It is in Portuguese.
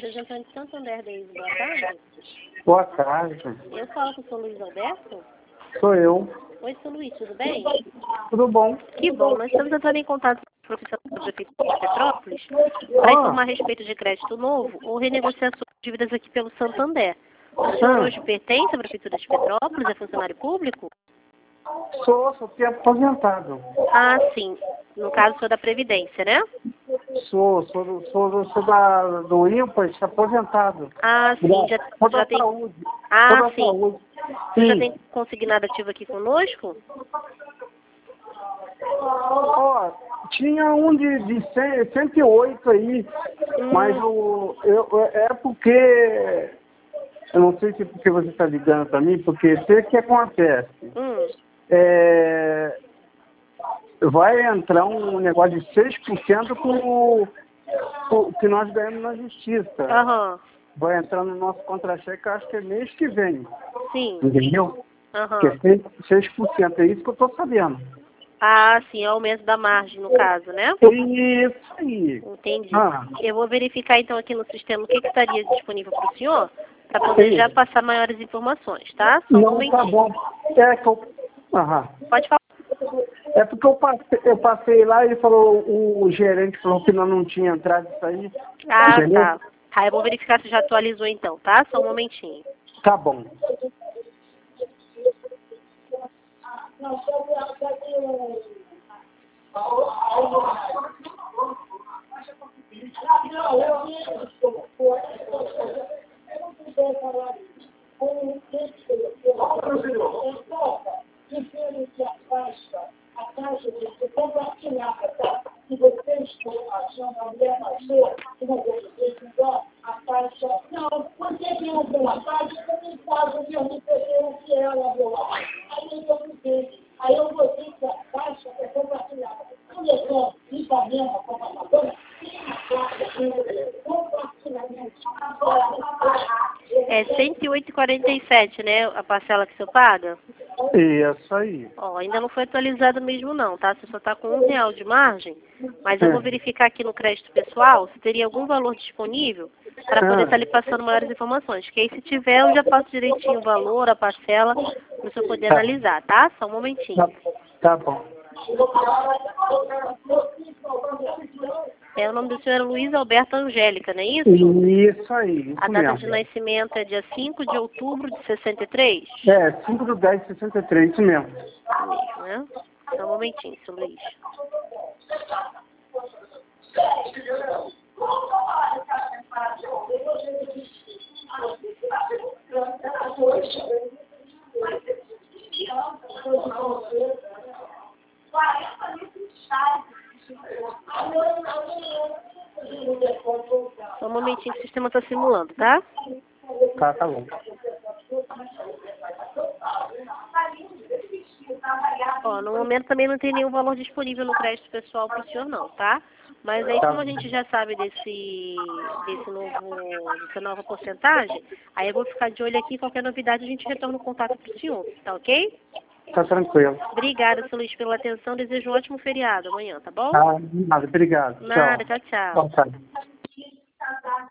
Representante de Santander, Deise, boa tarde. Boa tarde. Eu falo com o Sr. Luiz Alberto. Sou eu. Oi, Sr. Luiz, tudo bem? Tudo bom? Que bom, nós estamos entrando em contato com a professora da Prefeitura de Petrópolis para informar a respeito de crédito novo ou renegociação de dívidas aqui pelo Santander. O senhor hoje pertence à Prefeitura de Petrópolis, é funcionário público? Sou tempo aposentado. Ah, sim. No caso, sou da Previdência, né? Sou do INPAS, aposentado. Ah, sim. Já tem... Saúde. Ah, Toda sim. saúde. Você já Sim. tem consignado ativo aqui conosco? Ó, tinha um de 108 aí, mas é porque... Eu não sei se é porque você está ligando para mim, porque sei que acontece. Vai entrar um negócio de 6% com o que nós ganhamos na justiça. Aham. Vai entrar no nosso contra-cheque, acho que é mês que vem. Sim. Entendeu? Aham. Que é 6%, é isso que eu estou sabendo. Ah, sim, é o aumento da margem, no caso, né? Isso aí. Entendi. Ah. Eu vou verificar, então, aqui no sistema o que estaria disponível para o senhor, para poder Sim. já passar maiores informações, tá? Só um Não, momentinho. tá bom. É que eu... Aham. Pode falar. É porque eu passei lá e ele falou, o gerente falou que não tinha entrado isso aí. Ah, Entendeu? tá. Tá, eu vou verificar se já atualizou, então, tá? Só um momentinho. Tá bom. É 108,47, né? A parcela que o senhor paga? Isso aí. Ó, ainda não foi atualizado mesmo não, tá? Você só tá com R$ 1 de margem, mas eu vou verificar aqui no crédito pessoal se teria algum valor disponível para poder estar lhe passando maiores informações. Que aí se tiver, eu já passo direitinho o valor, a parcela, para o senhor poder analisar, tá? Só um momentinho. Tá bom. O nome do senhor é Luiz Alberto Angélica, não é isso? Isso aí, isso A data mesmo. de nascimento é dia 5 de outubro de 63? É, 5/10/63, isso mesmo. Isso mesmo, né? Só um momentinho, seu Luiz. Só um momentinho que o sistema está simulando, tá? Tá bom. Ó, no momento também não tem nenhum valor disponível no crédito pessoal para o senhor não, tá? Mas aí como a gente já sabe dessa nova porcentagem, aí eu vou ficar de olho aqui, qualquer novidade a gente retorna o contato para o senhor, tá ok? Tá tranquilo. Obrigada, seu Luiz, pela atenção, desejo um ótimo feriado amanhã, tá bom? Ah, nada, obrigado. Nada, Tchau. tchau, tchau. Boa tarde.